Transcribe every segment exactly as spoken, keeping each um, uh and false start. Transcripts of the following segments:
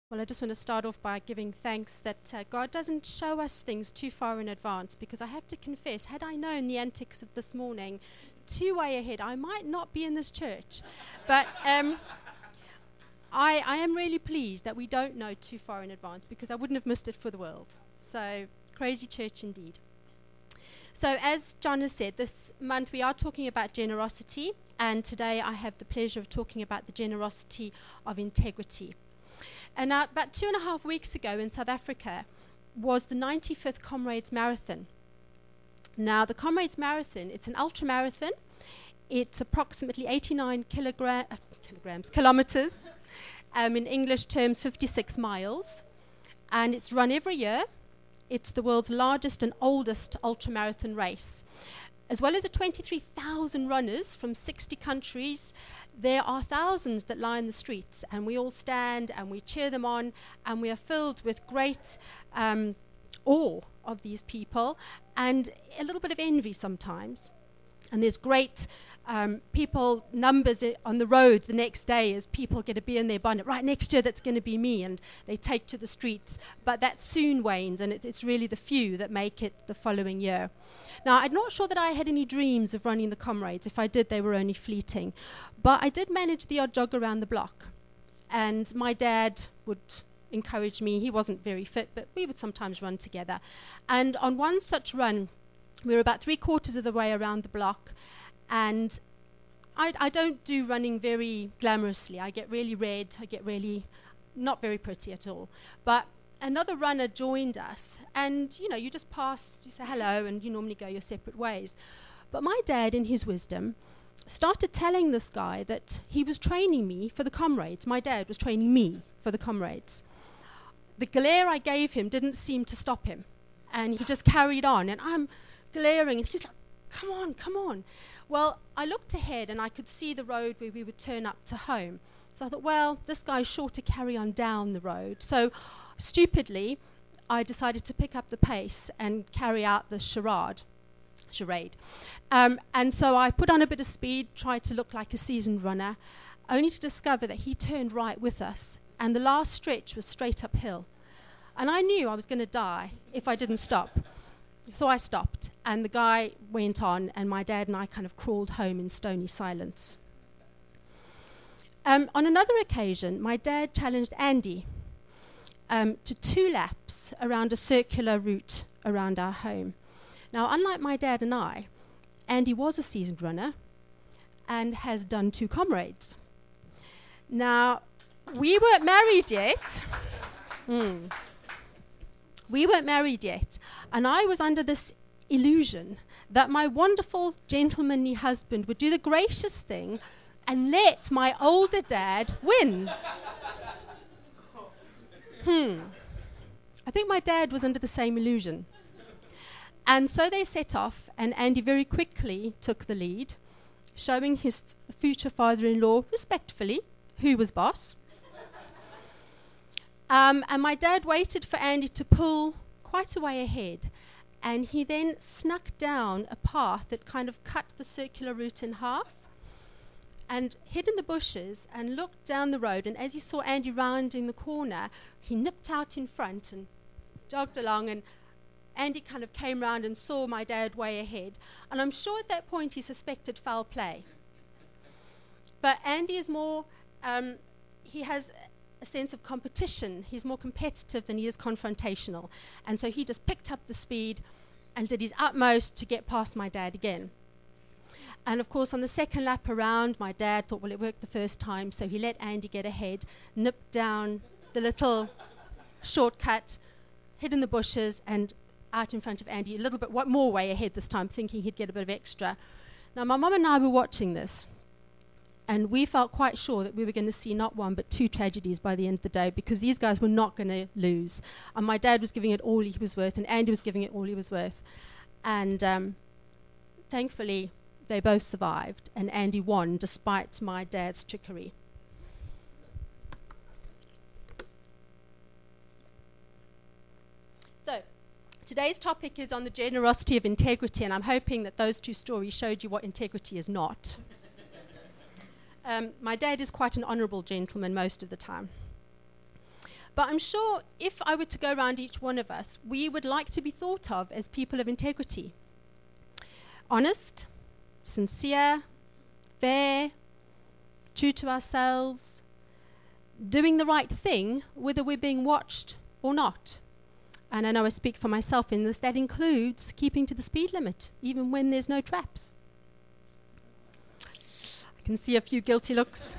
Well, I just want to start off by giving thanks that uh, God doesn't show us things too far in advance, because I have to confess, had I known the antics of this morning two way ahead, I might not be in this church. But um, I, I am really pleased that we don't know too far in advance, because I wouldn't have missed it for the world. So, crazy church indeed. So, as John has said, this month we are talking about generosity, and today I have the pleasure of talking about the generosity of integrity. And uh, about two and a half weeks ago in South Africa was the ninety-fifth Comrades Marathon. Now, the Comrades Marathon, it's an ultra marathon. It's approximately eighty-nine kilogra- uh, kilograms, kilometers, um, in English terms, fifty-six miles. And it's run every year. It's the world's largest and oldest ultra marathon race. As well as the twenty-three thousand runners from sixty countries, there are thousands that line the streets, and we all stand and we cheer them on, and we are filled with great um, awe of these people and a little bit of envy sometimes. And there's great um, people numbers I- on the road the next day as people get a bee in their bonnet. Right, next year that's going to be me, and they take to the streets. But that soon wanes, and it, it's really the few that make it the following year. Now, I'm not sure that I had any dreams of running the Comrades. If I did, they were only fleeting. But I did manage the odd jog around the block. And my dad would encourage me. He wasn't very fit, but we would sometimes run together. And on one such run, we were about three quarters of the way around the block. And I, I don't do running very glamorously. I get really red. I get really not very pretty at all. But another runner joined us, and you know, you just pass, you say hello, and you normally go your separate ways. But my dad, in his wisdom, started telling this guy that he was training me for the Comrades. My dad was training me for the Comrades. The glare I gave him didn't seem to stop him, and he just carried on, and I'm glaring, and he's like, come on, come on. Well, I looked ahead, and I could see the road where we would turn up to home. So I thought, well, this guy's sure to carry on down the road. So stupidly, I decided to pick up the pace and carry out the charade. charade. Um, and so I put on a bit of speed, tried to look like a seasoned runner, only to discover that he turned right with us, and the last stretch was straight uphill. And I knew I was going to die if I didn't stop. So I stopped, and the guy went on, and my dad and I kind of crawled home in stony silence. Um, on another occasion, my dad challenged Andy Um, to two laps around a circular route around our home. Now, unlike my dad and I, Andy was a seasoned runner and has done two Comrades. Now, we weren't married yet. Mm. We weren't married yet, and I was under this illusion that my wonderful gentlemanly husband would do the gracious thing and let my older dad win. Hmm. I think my dad was under the same illusion. And so they set off, and Andy very quickly took the lead, showing his f- future father-in-law respectfully who was boss. um, and my dad waited for Andy to pull quite a way ahead, and he then snuck down a path that kind of cut the circular route in half, and hid in the bushes and looked down the road, and as he saw Andy rounding the corner, he nipped out in front and jogged along, and Andy kind of came round and saw my dad way ahead, and I'm sure at that point he suspected foul play. But Andy is more, um, he has a sense of competition. He's more competitive than he is confrontational, and so he just picked up the speed and did his utmost to get past my dad again. And of course, on the second lap around, my dad thought, well, it worked the first time, so he let Andy get ahead, nipped down the little shortcut, hid in the bushes, and out in front of Andy, a little bit wa- more way ahead this time, thinking he'd get a bit of extra. Now, my mum and I were watching this, and we felt quite sure that we were going to see not one, but two tragedies by the end of the day, because these guys were not going to lose. And my dad was giving it all he was worth, and Andy was giving it all he was worth. And um, thankfully, they both survived, and Andy won despite my dad's trickery. So, today's topic is on the generosity of integrity, and I'm hoping that those two stories showed you what integrity is not. um, my dad is quite an honourable gentleman most of the time. But I'm sure if I were to go around each one of us, we would like to be thought of as people of integrity. Honest, sincere, fair, true to ourselves, doing the right thing, whether we're being watched or not. And I know I speak for myself in this. That includes keeping to the speed limit, even when there's no traps. I can see a few guilty looks.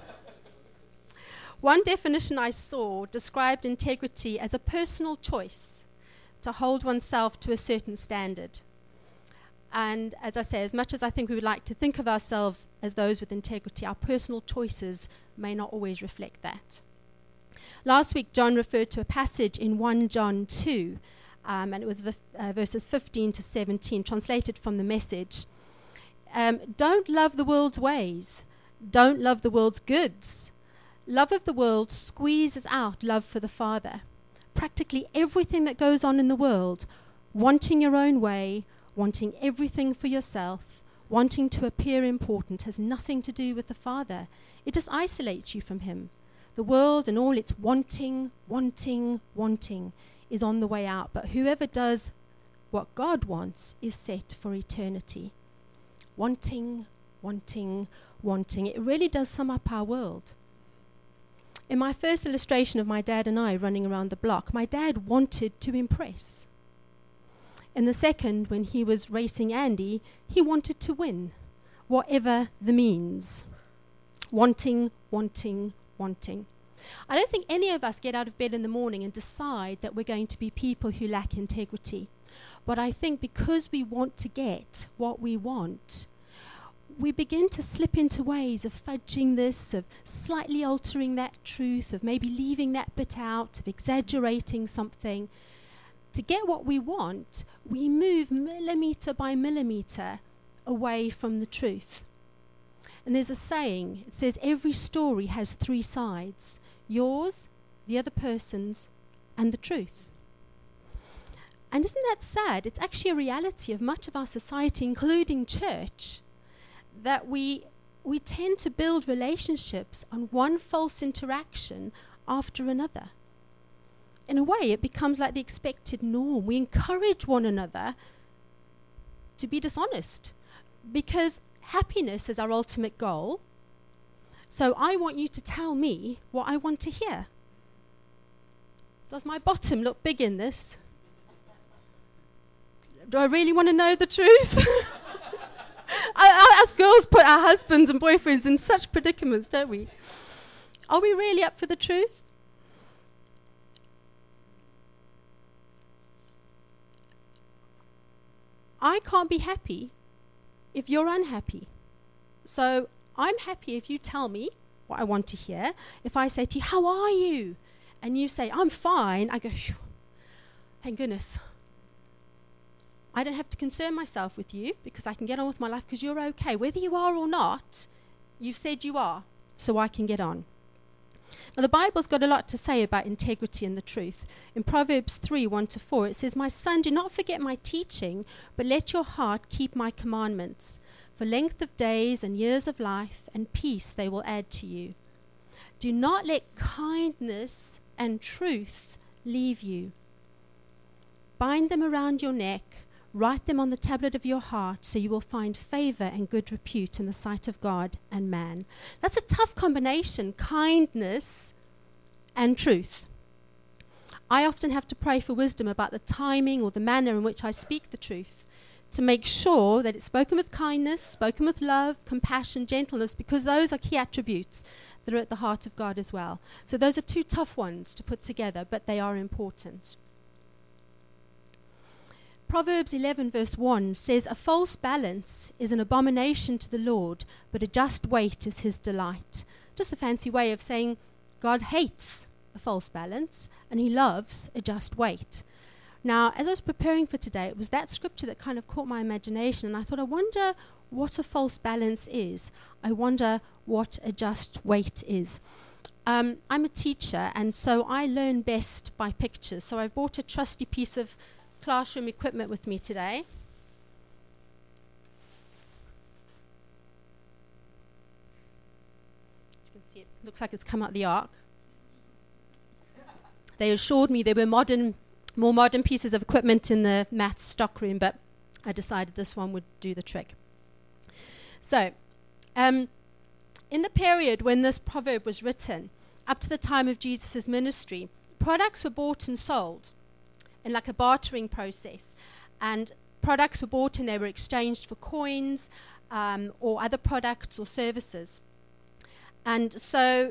One definition I saw described integrity as a personal choice to hold oneself to a certain standard. And as I say, as much as I think we would like to think of ourselves as those with integrity, our personal choices may not always reflect that. Last week, John referred to a passage in First John two, um, and it was v- uh, verses fifteen to seventeen, translated from the Message. Um, don't love the world's ways. Don't love the world's goods. Love of the world squeezes out love for the Father. Practically everything that goes on in the world, wanting your own way, wanting everything for yourself, wanting to appear important, has nothing to do with the Father. It just isolates you from Him. The world and all its wanting, wanting, wanting is on the way out. But whoever does what God wants is set for eternity. Wanting, wanting, wanting. It really does sum up our world. In my first illustration of my dad and I running around the block, my dad wanted to impress. In the second, when he was racing Andy, he wanted to win, whatever the means. Wanting, wanting, wanting. I don't think any of us get out of bed in the morning and decide that we're going to be people who lack integrity. But I think because we want to get what we want, we begin to slip into ways of fudging this, of slightly altering that truth, of maybe leaving that bit out, of exaggerating something. To get what we want, we move millimeter by millimeter away from the truth. And there's a saying, it says every story has three sides: yours, the other person's, and the truth. And isn't that sad? It's actually a reality of much of our society, including church, that we we tend to build relationships on one false interaction after another. In a way, it becomes like the expected norm. We encourage one another to be dishonest because happiness is our ultimate goal. So I want you to tell me what I want to hear. Does my bottom look big in this? Do I really want to know the truth? I, I, us girls put our husbands and boyfriends in such predicaments, don't we? Are we really up for the truth? I can't be happy if you're unhappy. So I'm happy if you tell me what I want to hear. If I say to you, how are you? And you say, I'm fine. I go, phew, thank goodness. I don't have to concern myself with you because I can get on with my life because you're okay. Whether you are or not, you've said you are, so I can get on. Now, the Bible's got a lot to say about integrity and the truth. In Proverbs three, one to four, it says, my son, do not forget my teaching, but let your heart keep my commandments. For length of days and years of life and peace they will add to you. Do not let kindness and truth leave you. Bind them around your neck. Write them on the tablet of your heart, so you will find favor and good repute in the sight of God and man. That's a tough combination, kindness and truth. I often have to pray for wisdom about the timing or the manner in which I speak the truth, to make sure that it's spoken with kindness, spoken with love, compassion, gentleness, because those are key attributes that are at the heart of God as well. So those are two tough ones to put together, but they are important. Proverbs eleven verse one says, a false balance is an abomination to the Lord, but a just weight is his delight. Just a fancy way of saying God hates a false balance and he loves a just weight. Now, as I was preparing for today, it was that scripture that kind of caught my imagination, and I thought, I wonder what a false balance is. I wonder what a just weight is. Um, I'm a teacher, and so I learn best by pictures. So I bought a trusty piece of classroom equipment with me today. As you can see, it looks like it's come out the ark. They assured me there were modern, more modern pieces of equipment in the maths stockroom, but I decided this one would do the trick. So, um, in the period when this proverb was written, up to the time of Jesus' ministry, products were bought and sold in like a bartering process. And products were bought and they were exchanged for coins um, or other products or services. And so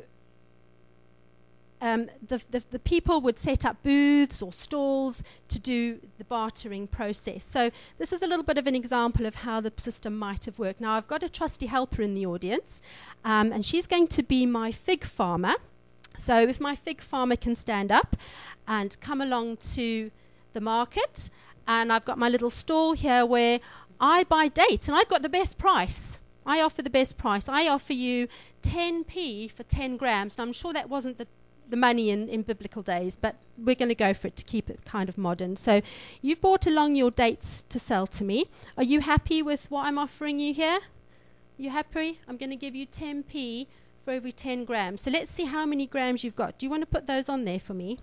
um, the, the, the people would set up booths or stalls to do the bartering process. So this is a little bit of an example of how the system might have worked. Now, I've got a trusty helper in the audience, um, and she's going to be my fig farmer. So if my fig farmer can stand up and come along to the market, and I've got my little stall here where I buy dates, and I've got the best price. I offer the best price. I offer you ten p for ten grams. And I'm sure that wasn't the, the money in, in biblical days, but we're going to go for it to keep it kind of modern. So you've brought along your dates to sell to me. Are you happy with what I'm offering you here? You happy? I'm going to give you ten p for every ten grams. So let's see how many grams you've got. Do you want to put those on there for me?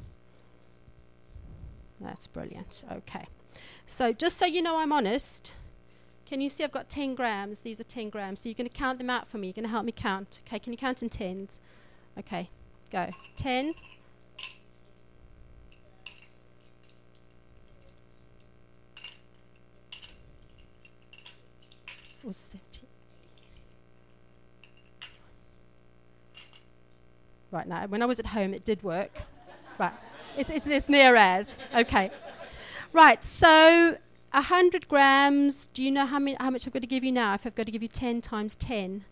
That's brilliant. Okay. So just so you know I'm honest, can you see I've got ten grams? These are ten grams. So you're going to count them out for me. You're going to help me count. Okay, can you count in tens? Okay, go. ten. Or seventeen. Right, now, when I was at home, it did work. Right, it's, it's, it's near as. Okay. Right, so one hundred grams. Do you know how, many, how much I've got to give you now? If I've got to give you ten times ten.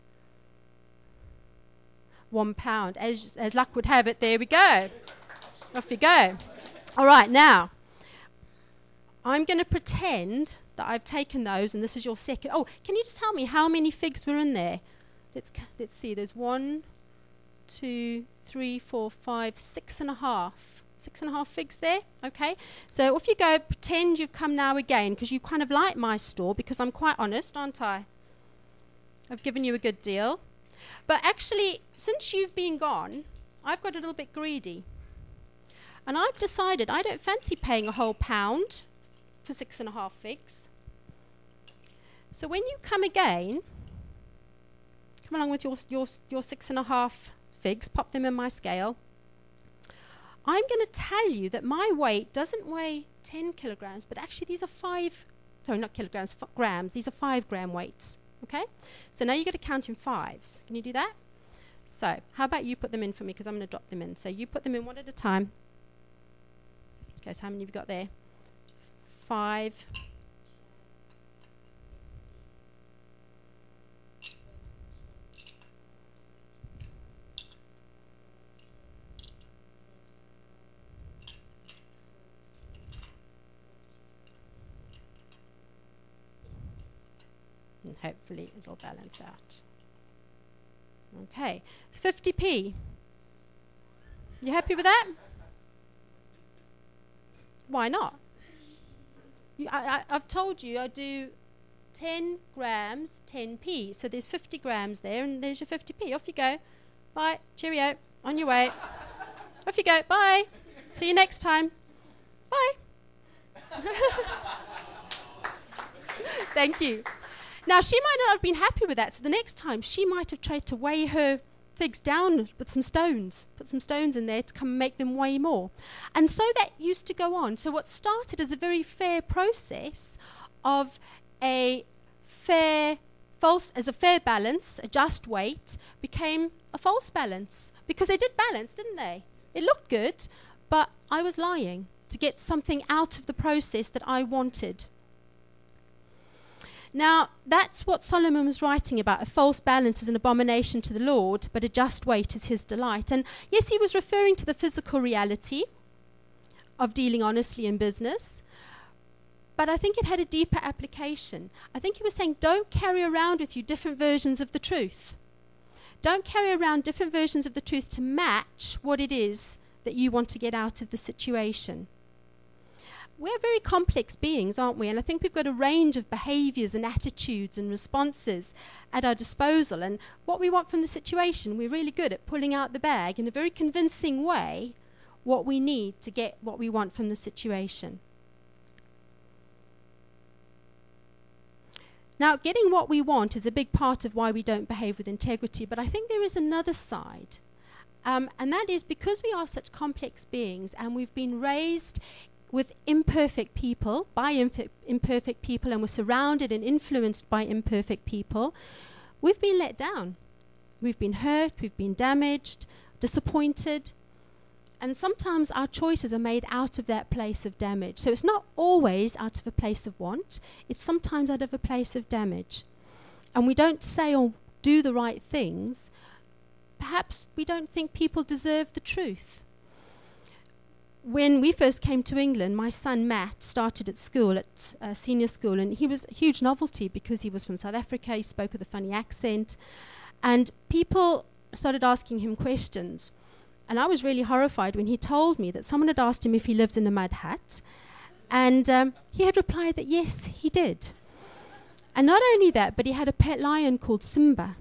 One pound. As, as luck would have it, there we go. Off you go. All right, now, I'm going to pretend that I've taken those, and this is your second. Oh, can you just tell me how many figs were in there? Let's, c- let's see. There's one, two, three, four, five, six and a half. Six and a half figs there, okay? So off you go, pretend you've come now again, because you kind of like my store, because I'm quite honest, aren't I? I've given you a good deal. But actually, since you've been gone, I've got a little bit greedy. And I've decided I don't fancy paying a whole pound for six and a half figs. So when you come again, come along with your, your, your six and a half figs, pop them in my scale. I'm going to tell you that my weight doesn't weigh ten kilograms, but actually these are five, sorry, not kilograms, f- grams. These are five gram weights, okay? So now you've got to count in fives. Can you do that? So how about you put them in for me, because I'm going to drop them in. So you put them in one at a time. Okay, so how many have you got there? Five. And hopefully it'll balance out. Okay, fifty p. You happy with that? Why not? You, I, I, I've told you I do ten grams, ten p. So there's fifty grams there, and there's your fifty p. Off you go. Bye. Cheerio. On your way. Off you go. Bye. See you next time. Bye. Thank you. Now, she might not have been happy with that, so the next time she might have tried to weigh her figs down with some stones, put some stones in there to come and make them weigh more. And so that used to go on. So what started as a very fair process of a fair, false, as a fair balance, a just weight, became a false balance. Because they did balance, didn't they? It looked good, but I was lying to get something out of the process that I wanted. Now, that's what Solomon was writing about. A false balance is an abomination to the Lord, but a just weight is his delight. And yes, he was referring to the physical reality of dealing honestly in business, but I think it had a deeper application. I think he was saying, don't carry around with you different versions of the truth. Don't carry around different versions of the truth to match what it is that you want to get out of the situation. We're very complex beings, aren't we? And I think we've got a range of behaviors and attitudes and responses at our disposal. And what we want from the situation, we're really good at pulling out the bag in a very convincing way what we need to get what we want from the situation. Now, getting what we want is a big part of why we don't behave with integrity, but I think there is another side. Um, and that is because we are such complex beings and we've been raised with imperfect people, by imf- imperfect people, and we're surrounded and influenced by imperfect people, we've been let down. We've been hurt, we've been damaged, disappointed, and sometimes our choices are made out of that place of damage. So it's not always out of a place of want, it's sometimes out of a place of damage. And we don't say or do the right things. Perhaps we don't think people deserve the truth. When we first came to England, my son Matt started at school, at uh, senior school, and he was a huge novelty because he was from South Africa, he spoke with a funny accent, and people started asking him questions. And I was really horrified when he told me that someone had asked him if he lived in a mud hut, and um, he had replied that yes, he did. And not only that, but he had a pet lion called Simba.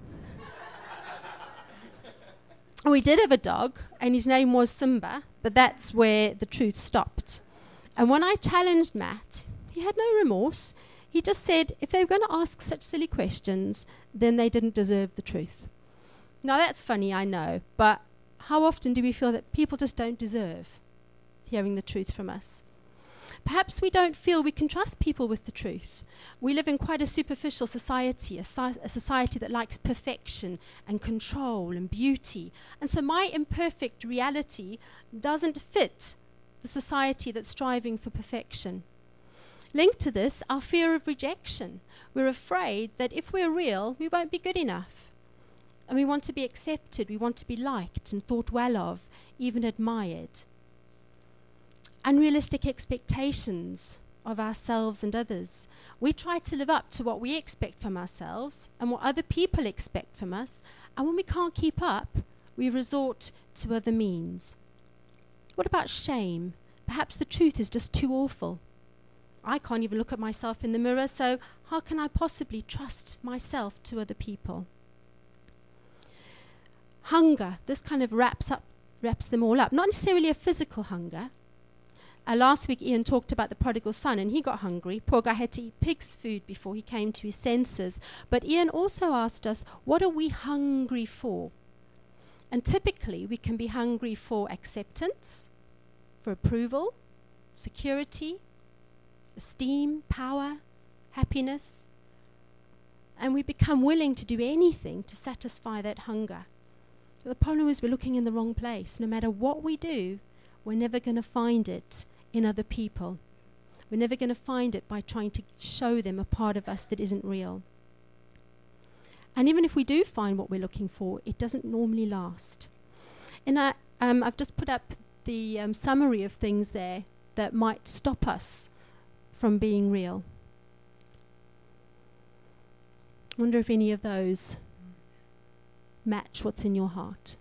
We did have a dog, and his name was Simba, but that's where the truth stopped. And when I challenged Matt, he had no remorse. He just said if they were going to ask such silly questions, then they didn't deserve the truth. Now that's funny, I know, but how often do we feel that people just don't deserve hearing the truth from us? Perhaps we don't feel we can trust people with the truth. We live in quite a superficial society, a, si- a society that likes perfection and control and beauty. And so my imperfect reality doesn't fit the society that's striving for perfection. Linked to this, our fear of rejection. We're afraid that if we're real, we won't be good enough. And we want to be accepted, we want to be liked and thought well of, even admired. Unrealistic expectations of ourselves and others. We try to live up to what we expect from ourselves and what other people expect from us, and when we can't keep up, we resort to other means. What about shame? Perhaps the truth is just too awful. I can't even look at myself in the mirror, so how can I possibly trust myself to other people? Hunger, this kind of wraps up, wraps them all up. Not necessarily a physical hunger. Uh, last week Ian talked about the prodigal son, and he got hungry. Poor guy had to eat pig's food before he came to his senses. But Ian also asked us, what are we hungry for? And typically we can be hungry for acceptance, for approval, security, esteem, power, happiness. And we become willing to do anything to satisfy that hunger. But the problem is we're looking in the wrong place. No matter what we do, we're never going to find it in other people. We're never going to find it by trying to show them a part of us that isn't real. And even if we do find what we're looking for, it doesn't normally last. And I, um, I've just put up the um, summary of things there that might stop us from being real. I wonder if any of those match what's in your heart.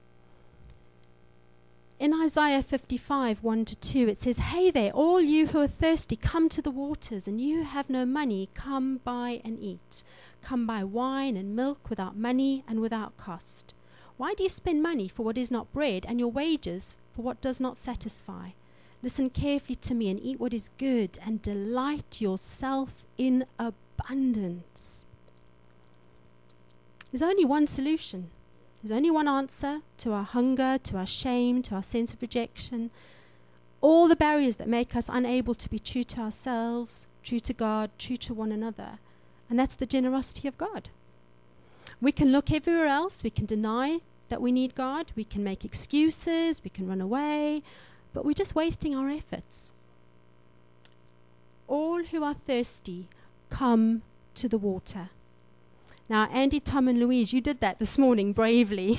In Isaiah fifty-five, one to two, it says, "Hey there, all you who are thirsty, come to the waters, and you who have no money, come buy and eat. Come buy wine and milk without money and without cost. Why do you spend money for what is not bread, and your wages for what does not satisfy? Listen carefully to me and eat what is good, and delight yourself in abundance." There's only one solution. There's only one answer to our hunger, to our shame, to our sense of rejection, all the barriers that make us unable to be true to ourselves, true to God, true to one another. And that's the generosity of God. We can look everywhere else, we can deny that we need God, we can make excuses, we can run away, but we're just wasting our efforts. All who are thirsty, come to the water. Now, Andy, Tom, and Louise, you did that this morning bravely.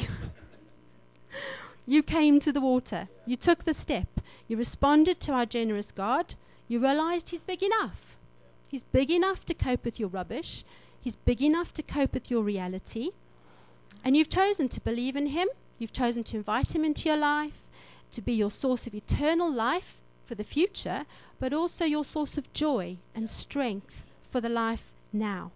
You came to the water. You took the step. You responded to our generous God. You realized He's big enough. He's big enough to cope with your rubbish. He's big enough to cope with your reality. And you've chosen to believe in Him. You've chosen to invite Him into your life, to be your source of eternal life for the future, but also your source of joy and strength for the life now.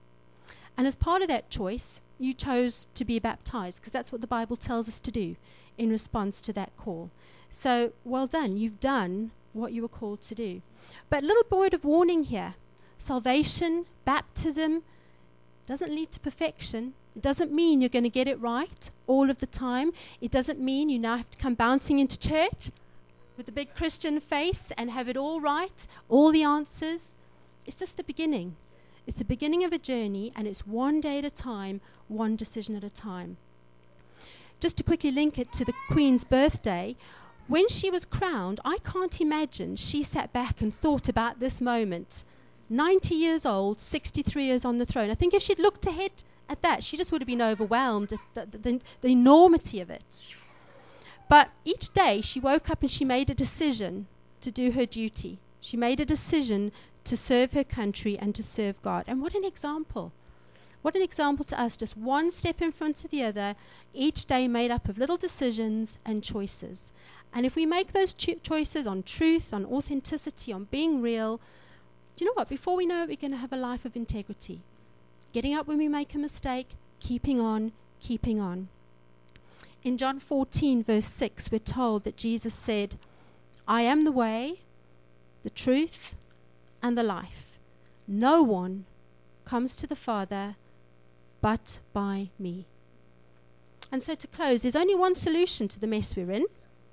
And as part of that choice, you chose to be baptized, because that's what the Bible tells us to do. in response to that call. So, well done. You've done what you were called to do. But a little word of warning here. Salvation, baptism, doesn't lead to perfection. It doesn't mean you're going to get it right all of the time. It doesn't mean you now have to come bouncing into church with a big Christian face and have it all right, all the answers. It's just the beginning. It's the beginning of a journey, and it's one day at a time, one decision at a time. Just to quickly link it to the Queen's birthday, when she was crowned, I can't imagine she sat back and thought about this moment. ninety years old, sixty-three years on the throne. I think if she'd looked ahead at that, she just would have been overwhelmed at the, the, the enormity of it. But each day she woke up and she made a decision to do her duty. She made a decision to serve her country and to serve God. And what an example. What an example to us, just one step in front of the other, each day made up of little decisions and choices. And if we make those cho- choices on truth, on authenticity, on being real, do you know what? Before we know it, we're going to have a life of integrity. Getting up when we make a mistake, keeping on, keeping on. In John fourteen, verse six, we're told that Jesus said, I am the way, the truth, and the life. No one comes to the Father but by me. And so to close, there's only one solution to the mess we're in,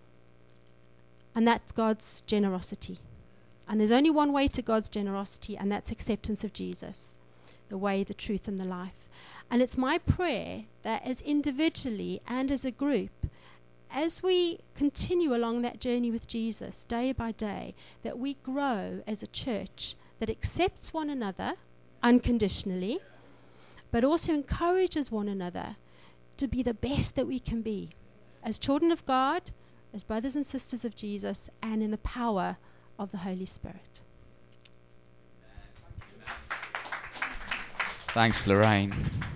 and that's God's generosity. And there's only one way to God's generosity, and that's acceptance of Jesus, the way, the truth, and the life. And it's my prayer that as individually and as a group, as we continue along that journey with Jesus day by day, that we grow as a church that accepts one another unconditionally, but also encourages one another to be the best that we can be as children of God, as brothers and sisters of Jesus, and in the power of the Holy Spirit. Thanks, Lorraine.